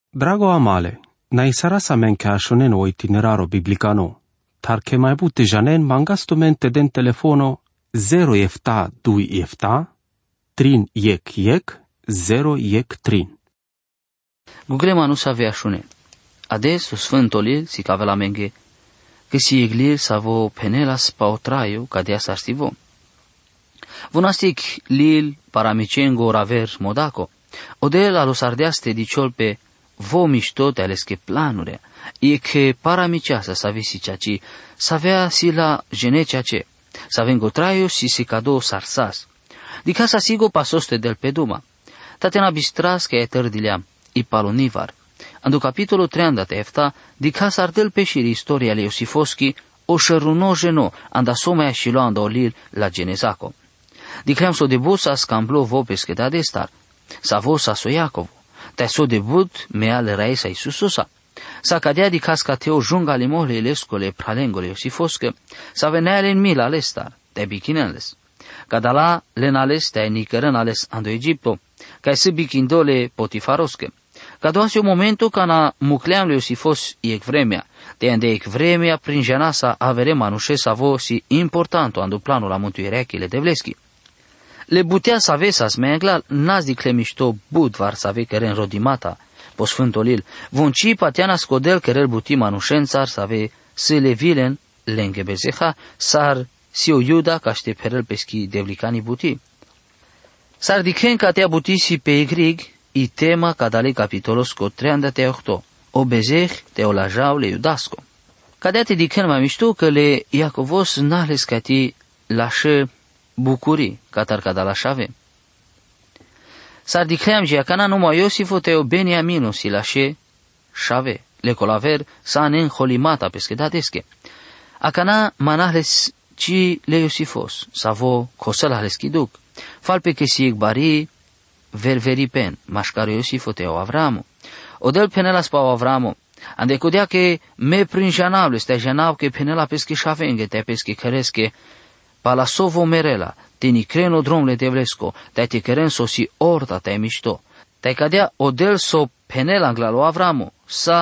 Drago amale, na isara sa men che ashonen o itineraro biblicano, tar che mai bute janen mangasto mente den telefono 0 efta 2 efta, trin yek, 0 yek trin. Google manu sa ve ashune. Adesso sfântolil si cavela menge, che si eglir sa vo penelas pa otraiu cadea sa stivo. Vonastic lil paramicengo raver modaco, odel alos ardeaste diciolpe vo mișto te ales che planure, e che paramiceasa sa visi ceaci, sa vea si la genecea ce, sa vengo traiu si si cado sarsas. Di casa sigo pasoste del peduma, tatena bistras che eterdileam, i palonivar. Ando capitolo 30 efta, di casa ardel peșiri istoria le Iosifoschi, o șeruno jeno, anda somea și lo anda olil la genezaco. Di cream so debut sa scamblo vo pesche da destar, sa vo sa so Iacovo, te so debut me ale raisa Isusosa. Sa cadea di casca teo junga limole elescole pralengole Iosifosche, sa veneale in mila alestar, te bichinales. Cadala lenales te nicărân ales ando Egipto, ca să bichindole potifarosche. Ca doase un momento ca na mucleam le Iosifos iec vremea, de ande iec vremea prin janasa avere manușe sa vo si importanto ando planul la mântuirea chile de vleschi. Le butea să ave sa smegla, n-ați dicle mișto budvar să ave căren rodimata, po sfântolil, vonci pateana scodel cărel buti manușențar să ave să le vilen, lenge bezeha, sar si o iuda ca ște perel peschi devlicani buti. Sar dicen ca tea buti si pe igrig, i tema ca dale capitolos co 38, o bezeh te o lajau le iudasco. Cadea te dicen mai mișto că le Iacovos n-ales ca ti lașe bucurii, catar ca da la șave. Sar dicleam že acana numai Iosifo teo Beniamino si lașe șave, le colaver sa nen holimata pesche da desche. Acana manahles ci le Iosifos, sa vo cosel ales chiduc, falpe che si bari ververipen, mașcare Iosifo teo Avramu. Odel penelas pa Avramu, ande codea che me prin janavle stea janau che penela pesche șavenge te pesche căresche, pa la sovo merela, te ni creno dromle de vlesco, te te căren so si orta te mișto. Te cadea odel so penela anglalo Avramu,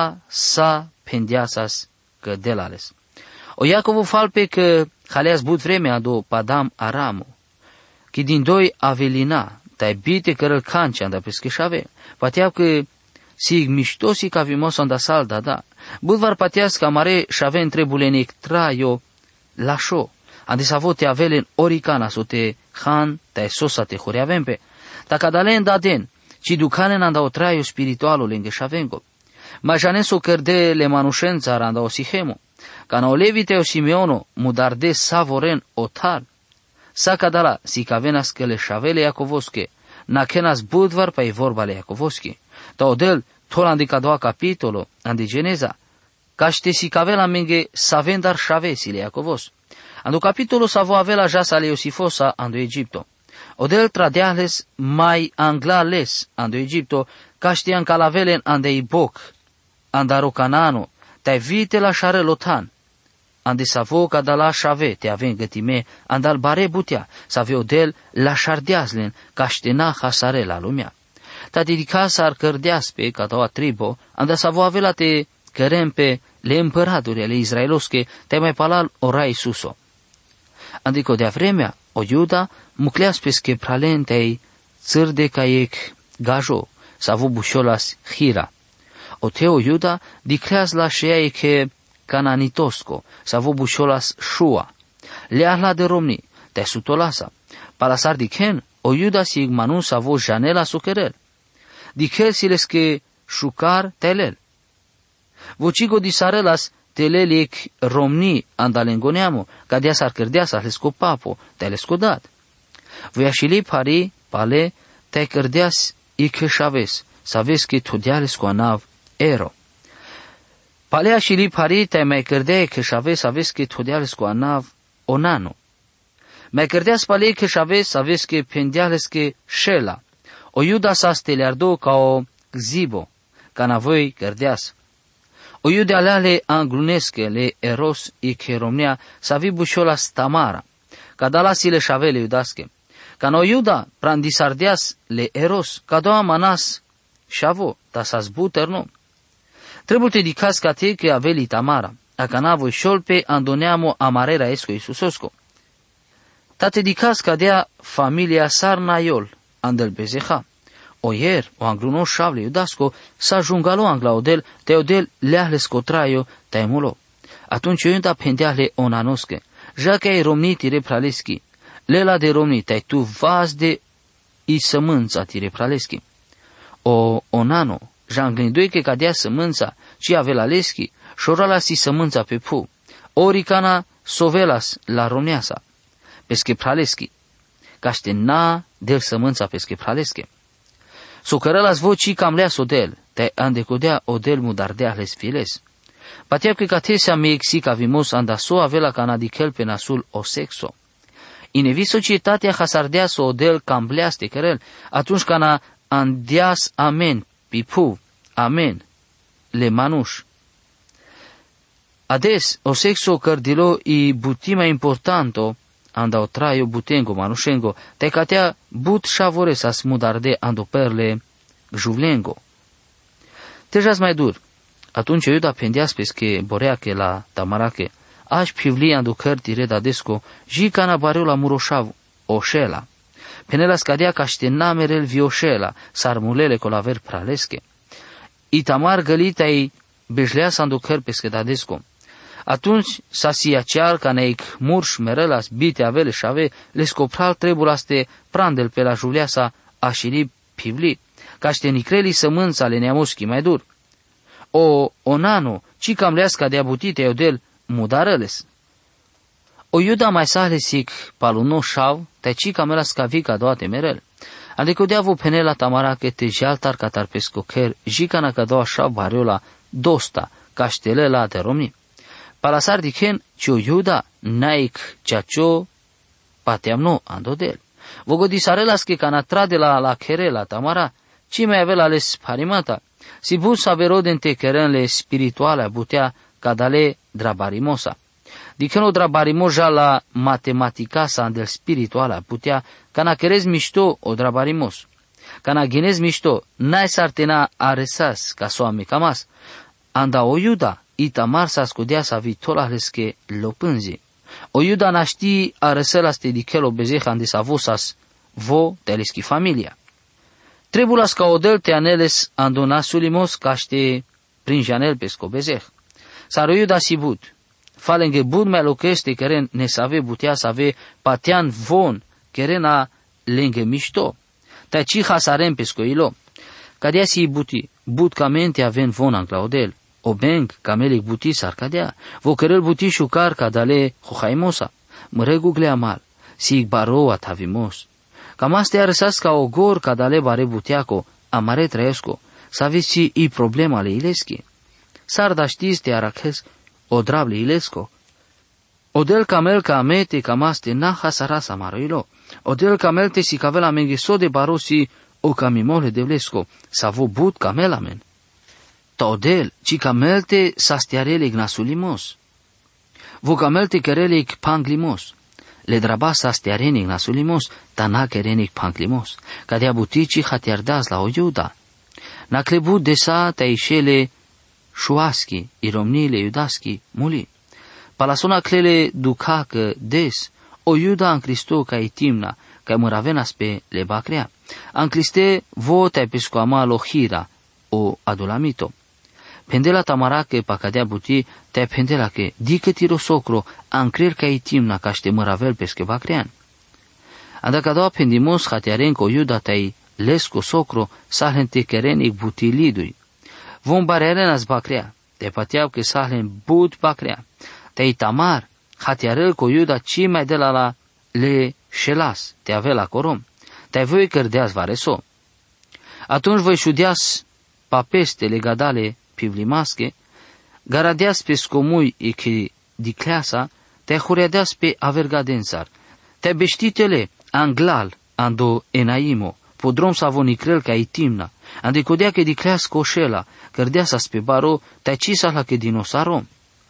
sa pendiasas că delales. O Iacovu falpe că haleas but vremea do Padam Aramu, că din doi avelina, te bite cărăl canci anda pesche șave, pateau că sig mișto si ca vimos anda salda, da. Budvar pateas ca mare șave întrebulenic traio lașo, ande sa vo te avelen oricana so te han te sosa te horeavempe, ta cadalen daden, ci ducanen anda o traio spiritualo lenge șavengo. Ma janen so cărde le manușența anda o sihemo, ca na o levite o Simeono mudarde savoren otar, sa cadala si cavenas că le șavele Iacovosche, na kenas budvar pa i vorba le Iacovosche, ta odel tol andi ca doua capitolo, andi geneza, ca ște si cavela menge savendar șavesi le Iacovos. Ando capitolo sa vo avea jasa le Iosifosa ando Egipto. Odel tradeales mai anglales ando Egipto, ca știan calavelen ande Iboc, andaro Canano, te vite la șare Lotan. Ande sa vo ca da la șave te aven gătime, andal bare butea, sa ve odel la șardeazlen, ca ștena hasare la lumea. Ta dedica s-ar cărdeaspe ca doua tribo, anda sa vo avea te cărempe le împăraturi ale Israelosche, te mai palal orai suso. Adică de-a vremea, o Iuda mucleas pesche pralentei țârde ca ec gajo, s-a avut bușolas Hira. O teo Iuda dicleas la șea eche cananitosco, s-a avut bușolas Shua. Le-a de romni, te sutolasa. Palasar dicen, o Iuda si igmanu s-a avut janela sucherel. Dicel si lesche șucar telel. Vocigo disarelas telelic romni andalengoneamo, ca dea s-ar cărdea să lesco papo, te lesco dat. Voia și li pari, pale, te cărdeas i cășaves, să vezi că tudea lesco anav ero. Palea și li pari, te mai cărdea cășaves, să vezi că tudea lesco anav onano. Mai cărdeas pale cășaves, să vezi că pendea lesco șela. O Iuda sa steleardo ca o zibo, ca navoi cărdeas. O iude aleale anglunesche le eros i cheromnea sa vi bușolas Tamara, ca dalasile șavele iudasche. Ca no iuda prandisardeas le eros, ca doa manas șavo, ta sa zbuterno, Trebuie te dicas ca te că aveli Tamara, a cana voi șolpe andoneamo amarera esco Isusosco. Ta te dicas ca dea familia Sarnaiol, andel bezeha. Oier, o angluno șavle iudasco, sa jungalo anglaodel, te odel leahle scotraio, te mulo. Atunci eu da pendeahle onanosche, jaca ai romni tire praleschi, lela de romni te tu vas de i sămânța tire praleschi. O onano, janglinduiche ca dea sămânța, ci avela leschi, șorala si sămânța pe pu, oricana sovelas la romneasa, pesche praleschi, caște na del sămânța pesche praleschi. Socărălas voci cam leas odel, te andecodea odel mudardea les files. Patea că catesea me exic avimos andaso avela canadichel pe nasul o sexo. Inevi societatea hasardeas odel cam bleaste cărel, atunci cana andeas amen, pipu, amen, le manuș. Ades, o sexo cărdilo i butima importanto, anda o traio butengo manușengo, te catea but șavores as mudarde ando perle juvlengo. Tejas mai dur. Atunci eu da pendeas pesche boreache la tamarache, aș pivli ando cărti redadesco, ji cana bareu la muroșav, oșela. Penela scadea ca ștenamerel vioșela, sarmulele colaver pralesche. Itamar gălita-i bejlea s-ando căr pesche dadesco. Atunci sa sia cear ca neic murș merelas bite avele șave, le scopral trebulaste prandel pe la juleasa așili pivli, ca ștenicreli sămânța le neamoschi mai dur. O onano, ci cam leasca de abutite eudel mudarăles. O iuda mai sahle sic paluno șav, te ci cam leasca vica doate merel. Adică deavo penela tamara că te jaltar catar pescocher, jicana ca doa șav bariola dosta, ca ștelela de romni. Palasar dichen, cio iuda, naic ceacio, pateamno andodel. Vogodisarelas că cana trade la cherela tamara, ci mai avea ales parimata. Si bus averode kerenle spirituale butea cadale drabarimosa. Diceno drabarimoja la matematica sa andel spirituala putea cana kerez mișto o drabarimos. Cana genez mișto nai sartena aresas ca soame camas. Anda o iuda itamar sa scudea sa vitolahleske lopânzi. O iuda naști areselas te dicelo bezeha ande sa vosas vo teleschi familia. Trebulas ca odel te aneles andona sulimos caște prin janel pescobezeh. Saro iuda sibut. Falenge bud mai lochește keren ne save butea save patean von kerena lenge mișto. Ta ci hasarem pescoilo. Cadea si buti, but camente aven von anclaodel. O beng camelic buti sarcadea. Vo kerel buti șucar cadale hohaimosa. Mregu gleamal. Si baro atavimos. Cam astea răsas ca o gor cadale bare buteaco, amare trăiesco, să aveți și i problema le ileschi. S-ar da știți te araches, o drable ilesco. Odel camel ca amete cam aste naha sarasa maroilo. Odel camel te si cavela mengheso de barosi o camimole de vlesco, sa vo but camelamen. Ta odel, ci camel te sastiarele ignasulimos. Vo camel te kerele panglimos. Le drabasa stiarenic nasulimos, tana kerenic panclimos, ca de abutici hatiardas la o iuda. Na clebut de sa taișele șuaschi, iromnile iudaschi, muli. Palasona clele ducacă des, o iuda în Cristo ca itimna, ca măravenas pe le bacrea. În Criste vo te pescoama lohira, o adulamito. Pendela tamarache pa cadea buti, te pendela che, dică tiro socro, ancrer ca itimna ca ște măravel pesche bacrean. Anda ca doua pendimos hatiarenco iuda tai lesco socro, sahlen te kerenic butilidui. Vom barerenas bacrea, te pateau că sahlen but bacrea. Te tamar, hatiarel co iuda ci mai de la le șelas, te ave la corom. Te voi cărdeas vareso. Atunci voi șudeas papeste legadale pivlimasche, garadeas pe scomui e che dicleasa, te huredeas pe avergadensar, te beștitele anglal ando enaimo, podrom savonicrel ca itimna, ande codea che dicleas coșela, cărdeasas pe baro, te cisas la che dinosarom.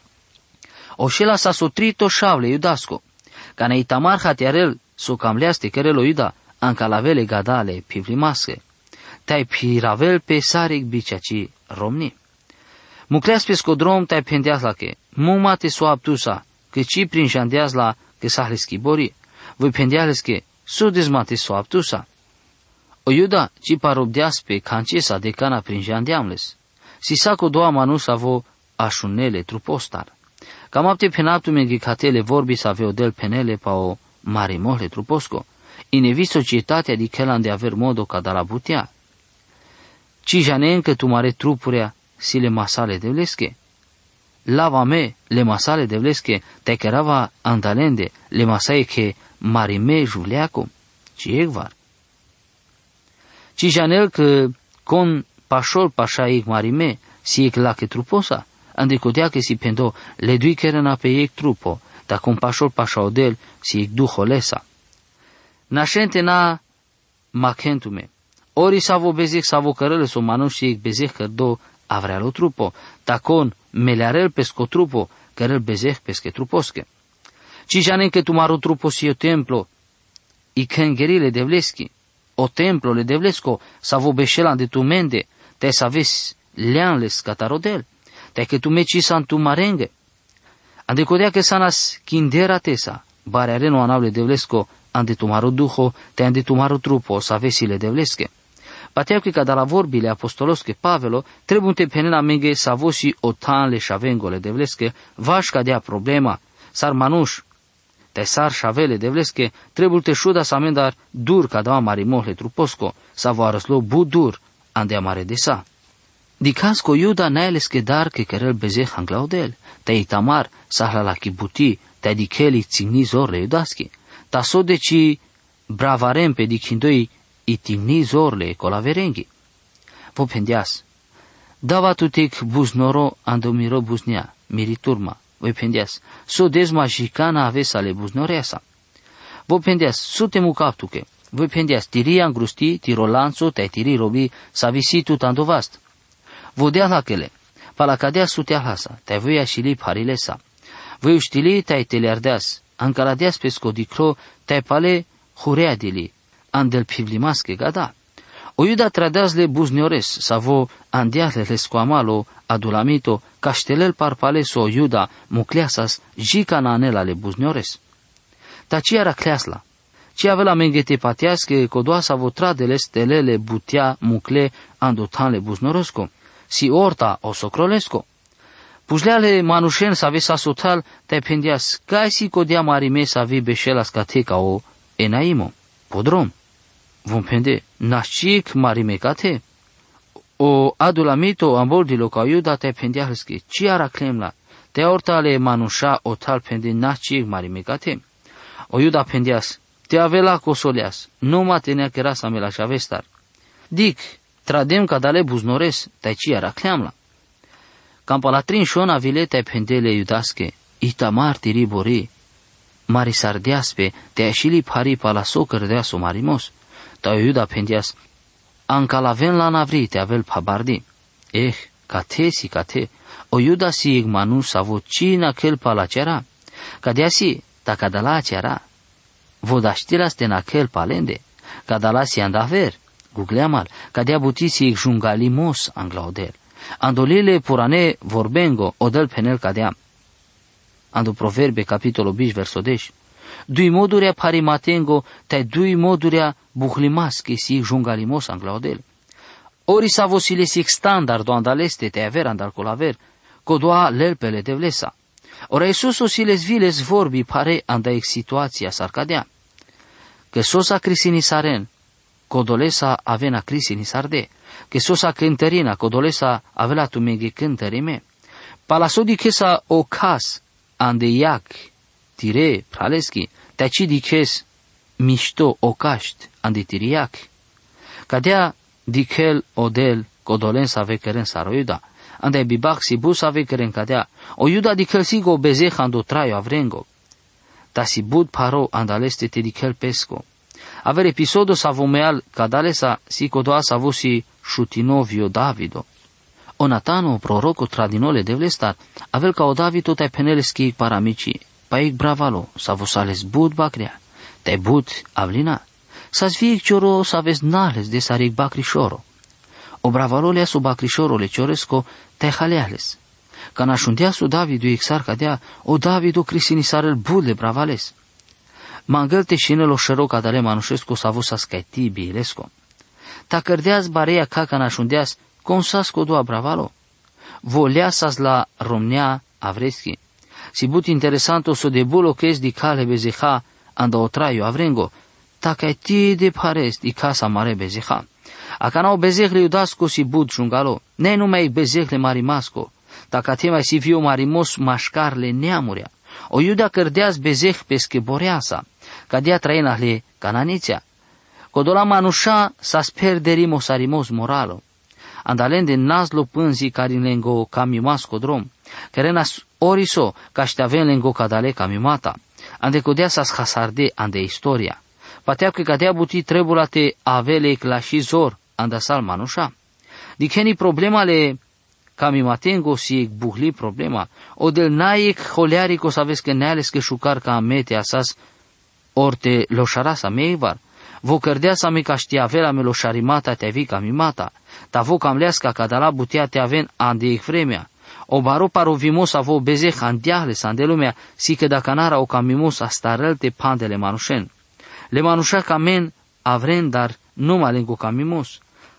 Oșela s-a sotrito șavle iudasco, ca ne itamar hatiarel so camleaste kerelo iuda, ancalavele gadale pivlimasche, te-ai piravel pe sarec biciaci romni. Mucleas pe scodrom te pendeas la che, muma te soab tusa, că ci prin jandeas la că sahles bori, voi pendeales che, su dezmate soab tusa. O iuda, ci parobdeas pe cancesa de cana prin jandeamles, si saco doa manus avo așunele trupostar. Cam apte penaptu menghicatele vorbi să aveo del penele pa o mare mohle truposco, inevi societatea di chelan de aver modo ca da la butea. Ci janen că tu mare trupurea si le masale devlesche. Lava me le masale devlesche te kerava andalende le masae che marime juleaco, ci egvar. Ci janel că con pașol pașa ec marime si ec la che truposa, andecodea che si pendo le dui kerena pe ec trupo, da con pașol pașa odel si ec duho lesa. Nașente na macentume, ori savo bezec savo cărăle so manu și ec bezec cărdo avrealo trupo, da con melearel pesco trupo, cărăl bezec pesche truposche. Ci janen că tu maru trupo si o templo, i căngherile devleschi, o templo le devlesco, savo beșelan de tu mende, te saves leanles catarodel, te că tu meci san tu marenge. Andecodea că sanas kindera tesa, bare areno anable devlesco, ande tu maru duho, te ande tu maru trupo, savesile devlesche. Pateau că cada la vorbile apostolosche Pavelo, trebuie te penena menge savosi o tanle șavengole devlesche, vaș cadea problema, sar manuș, te sar șavele devlesche, trebuie te șuda să amendar dur ca da mari mohle truposco, sa vo arăslo bu dur, ande amare de sa. Dicas co iuda naelesche dar că cărăl bezeh anglaudel, te itamar sahla la chibuti, te dicheli țigni zorle iudaschi, ta so deci bravarem pe dichindoi itimni zorle colaverenghi. Vo pendias, dava tutic buznoro andomiro buznia, miriturma, voi pendias, so desma jicana aves ale buznoreasa. Vo pendias, so temu captuche, voi pendias, tiria angrusti, tirolanțo, te tiri robi, savisitu tandovast. Vodea la chele, palacadea sutea hasa, te voi așili parilesa. Voi uștili te teleardeas, ancaladeas pe scodicro, te pale hureadili, andel pivlimasche gada. O iuda tradeas le buzniores, savo andeale le scoamalo, adulamito, caștelel parpaleso o iuda, mucleasas, jica nanela le buzniores. Ta ci era cleasla, ci avea menghete pateasche, codoa savo tradele stelele butea mucle andotan le buznorosco, si orta o socrolesco. Pujleale manușen să aveți asotal, te pendeas, ca si codea marime să avei beșelas cateca o enaimo, podrom. Vom pende, nașcic marime cate. O adulamito ambordilo ca iuda te pendeasche, ci ara clemla, te ortale manușa o tal pende nașcic marime cate. O iuda pendeas, te avela cosoleas, nu mă tenea că era să me la șavestar. Dic, tradem ca dale buznores, te ci ara clemla. Cam palatrin șona vilete pendele iudasche, itamar tiri bori, mari sardeaspe, te așili pari palaso cărdeaso marimos, ta iuda pendias, ancalaven la navri te avel pabardi. Cate, o iuda si igmanu savo cina quel palacera, cadea si, ta cadala ceara, vodaștilas te na quel palende, cadala si andaver, gugleamal, cadea buti si ig anglaudel. Andolile purane vorbengo odel penel cadea. Ando proverbe capitolo 5 verso 10. Dui modurea parimatengo te dui modurea buhlimasche si jungalimos anglaudel. Ori sa vosile si standardo andaleste te aver andal colaver, codoa lelpele devlesa. Ora Iisus osiles viles vorbi pare anda ex situația sarcadea. Că sosa crisinisaren, codolesa avena crisinisarde, că sosa cântărina, codolesa avela tu meghe cântărime. Palasodi chesa o cas, ande iac, tire, praleschi, te-aci diches mișto o caști, ande tiriac. Cadea dichel odel, codolen sa veceren saroiuda, ande bibac si bus aveceren cadea, o iuda dichel sigo bezeh ando traio avrengo. Ta si bud paro andaleste te dichel pesco. Aver episodo sa vomeal cadalesa si codoa sa vosi șutinovio Davido. O Natano, proroco tradinole devlestar, avel ca o Davido te penele schiic paramici, paic bravalo, sa vosales bud bacrea, te bud avlina, sa zviic cioro sa ves nales de saric bacrișoro. Obravalolia su bacrișorole cioresco te haleales. Ca nașundea su Davidu exar cadea, o Davidu crisinisarel budle bravales. Mangălte șinelo șăroca dale manușescu s-a avut să scaiti biilesco. Ta cărdeaz barea ca nașundeas, consasco doa bravalo. Voleasas la romnea avreschi. Si but interesanto so de bulo que es di cale bezeha anda o traio avrengo, ta caiti de pares di casa mare bezeha. Acanau bezehle iudasco si but jungalo, ne numai bezehle marimasco, ta cate mai si viu marimos mașcarle neamurea. O iuda cărdeaz bezeh pesche boreasa, cadea trainahle cananiția. Codola manușa sa sperderimos arimos moralo. Andalen de nazlo pânzi carin lengo camimasco drom, kerenas oriso cașteaven lengo cadale camimata, ande codea sa hasarde ande istoria. Patea că cadea buti trebulate avele clașizor andasal manușa. Diceni problemale camimatengo si buhli problema, o del naic holearico sabes că neales că șucar ca amete asas orte loșarasa meivar. Vo cărdea sa me caștia avela me loșarimata te avi camimata, ta vo camleasca cadala butea te aven ande vremea. O baro parovimos avo bezeh andeahle sandelumea, si că dacă nara o camimos astarelte pandele manușen. Le manușa camen avren, dar numai lengo camimos.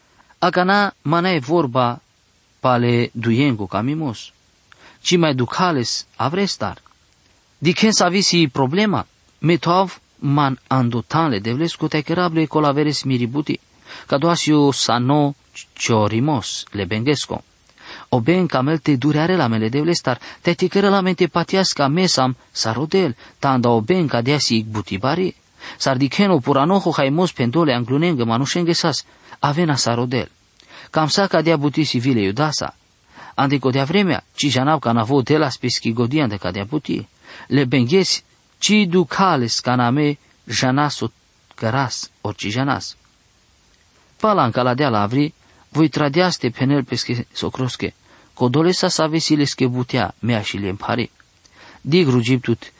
Acana mana e vorba pale duyengo camimos. Ci mai ducales avrestar. Dichen să avisi problema, metov man andotanle devlesco te kerable colaveres miributi, ca doasiu sano ciorimos le bengesco. O ben camel te dureare la mele devlestar, te ticără la mente patiasca mesam sarodel, tanda o ben ca deasi butibari. Sardiceno puranoho haimos pendole anglunengă manușengesas, avena sarodel. Cam sa ca dea buti civile iudasa. Andico dea vremea, ci janau ca navo de la speschi godian de ca dea buti. Le benghesi, ci ducales caname janaso căras orici janas. Palanca la dea la avri, voi tradeaste penel pesche socrosche, codolesa sa vesilesche butea mea și lempari. Dig rugiptut,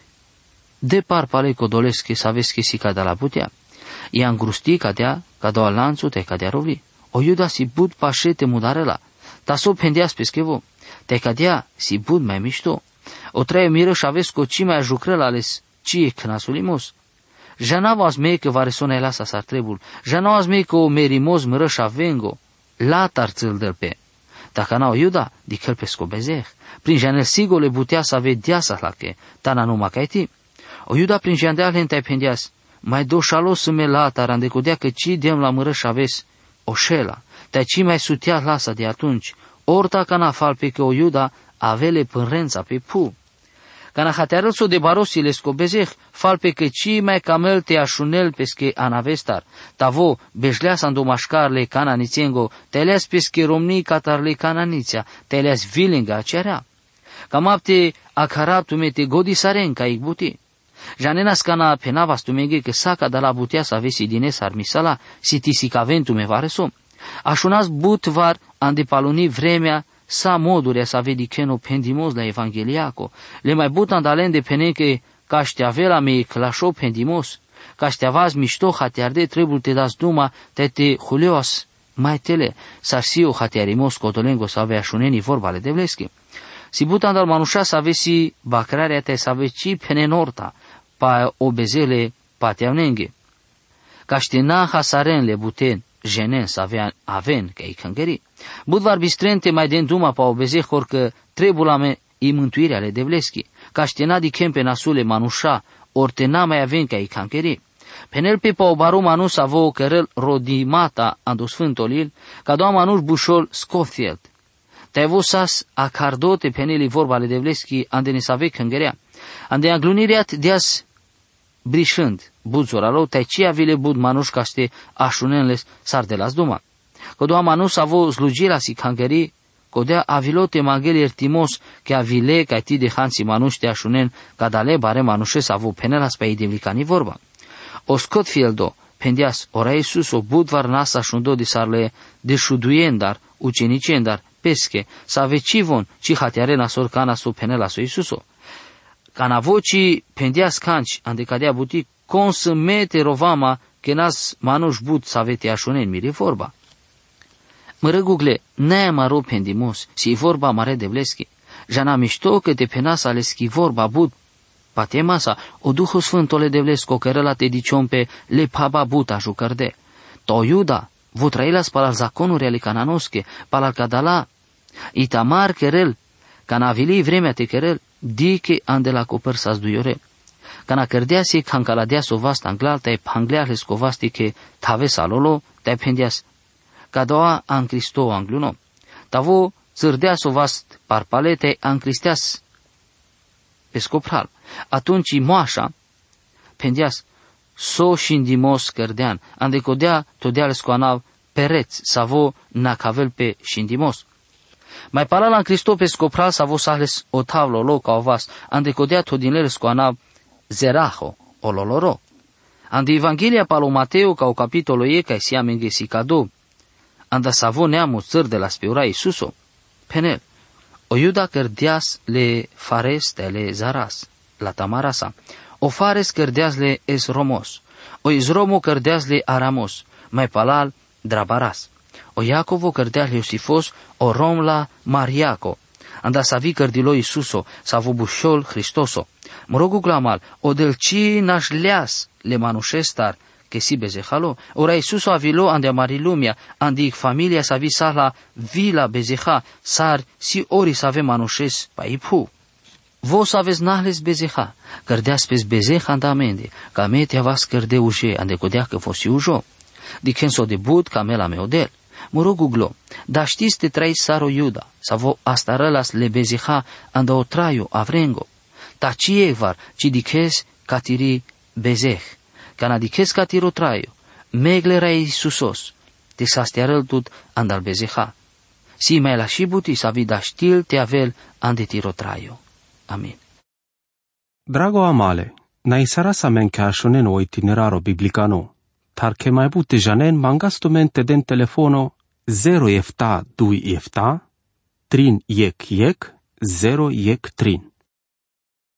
de parpale codolesche sa vesche si cada la butea. I-a îngrusti cadea, ca doa lanțul te cadea rovli. O iuda si bud pașe te mudarela, ta so pendeas peschevo, te cadea si bud mai mișto. O traie miră și aveți coci mai ajucrăl ales cie cnasulimos. Janavas mei că va resona elasa s-ar trebul, janavas mei că o merimos mără și avengo, latar țâl dălpe. Dacă n-au iuda, dicăl pesco bezeh, prin janel sigo le butea să vedea sa lache, tana nu macaiti. O iuda prin jandeal hentai pendeas, mai doșalos să me latar andecodea că ci dem la mără și aveți o șela, te ci mai sutea lasa de atunci, orta ca n-afal pe că o iuda avele pânrența pe pu. Ca n-ahatearăl s-o de barosile scobezeh, fal pe că ci mai camel te așunel pesche anavestar, tavo beșleas andomașcarle cananițengo, te leas pesche romnii catarle cananiția, te leas vilinga cerea. Cam apte acaraptu me te godi saren ca igbuti. Janenas cana penavas tu menge că saca de la butea să avesi dines armisala, si tisicaventu me varesom. Așunas but var andepaluni vremea sa modurea să vedi cheno pendimos la evangheliaco, le mai but andalen de peneche ca șteavela me clașo pendimos, ca șteavaz mișto hatiarde trebul te das duma te huleoas mai tele, sarsio hatiarimos cotolengo să avea șuneni vorbale de vleschi. Si but andal manușa să avesi bacrarea te să aveci penenorta, pa obezele pateaunenghe. Ca ștena hasaren buten, jenen să aven că-i cângeri. Budvar bistrente mai den duma pa obezehor că trebulame i mântuirea le devleschi. Ca ștena di kempe nasule manușa, ortena mai aven că-i cângeri. Penel pe pa obaru manus avo cărăl rodimata andu sfântolil, ca doa manuș bușol Scofield. Te-ai vosas acardote peneli vorba le devleschi ande ne save cângărea. Ande aglunireat deas brișând, budzoralo, te-ai cia vile bud manuș ca ste așunenles sar de las duma. Că doa manus avo slugira si cângării, codea avilote mangeli ertimos, că avile ca ti de hansi manuș te așunen, ca dale bare manușes avo penelas pe idevlicani vorba. O scot fieldo, pendeas, ora Iisus o budvar nasa șundo de sarle de șuduiendar, ucenicendar, pesche, sa vecivon, ci hatiare nasor cana so penela so Iisuso. Cana voci pendeas canci, ande cadea buti, consumete rovama, că nas manuș but sa vete așunen mire vorba. Mără Google, ne maro pendimos, si vorba mare de vleski. Jana mișto că te penas aleski vorba bud. Patemasa, o Duhu Sfântole de vlesko cărăla te diciom pe le paba buta jucărde. To Iuda, votrailas palal zaconuri ale cananosche, palal cadala. Itamar kerel, canavili vremea te kerel, dike ande la copăr sa zduiore. Cana cărdeasi cancaladeas o vast anglal, te pangleales covasti che tave salolo, te pendias. Cadoa an Cristo angluno. Tavo țârdeas o vast parpale, te ancristeas pescopral. Atunci moașa, pendias, so șindimos cărdean, andecodea todeal scoanav pereți, savo nacavel pe șindimos. Mai palala în Cristo pescopral savo sahles o tavlo lo ca o vas, andecodea todinele scoanav zeraho, o loloro. Ande Evanghelia palo Mateo ca o capitolo e ca sia mengesi cado, anda savo neamu țăr de la spiura Iisuso, penel. O Iuda cărdeas le fares de le zaras, la tamarasa. O fares cărdeas le esromos. O esromo cărdeas le aramos, mai palal drabaras. O Iacovo cărdeas le Iosifos, o rom la Mariaco. Anda savi cărdilo Iisuso, savo bușol Hristoso. Mă rogu glamal, o delci nașleas le manușestar, que si bezehalo. Ora Iisuso avilo ande amari lumea, andi familia savi sala vila bezeha, sar si ori să avem manușes pa ipu. Vos aveți nahles bezeha, cărdeas pes bezeha andamende, ca metea vas cărde ușe, ande codea că fosi ujo. Dichenso de bud ca mela meodel. Mă rog glo, da știți te trai saro Iuda, sa vo astarălas le bezeha, anda o traiu avrengo. Ta cie var, ci diches catiri bezeh. Cana diches catiro traiu, megle rai Iisusos, te sastiarăl tut andal bezeha. Si mai la și buti sa vida știl te avel ande tiro traiu. Amin. Drago amale, na isara sa men ca shonen o itineraro biblicano, tar che mai bute janen mangastumente den telefono 0 efta 2 efta, 3 yek 0 yek 3.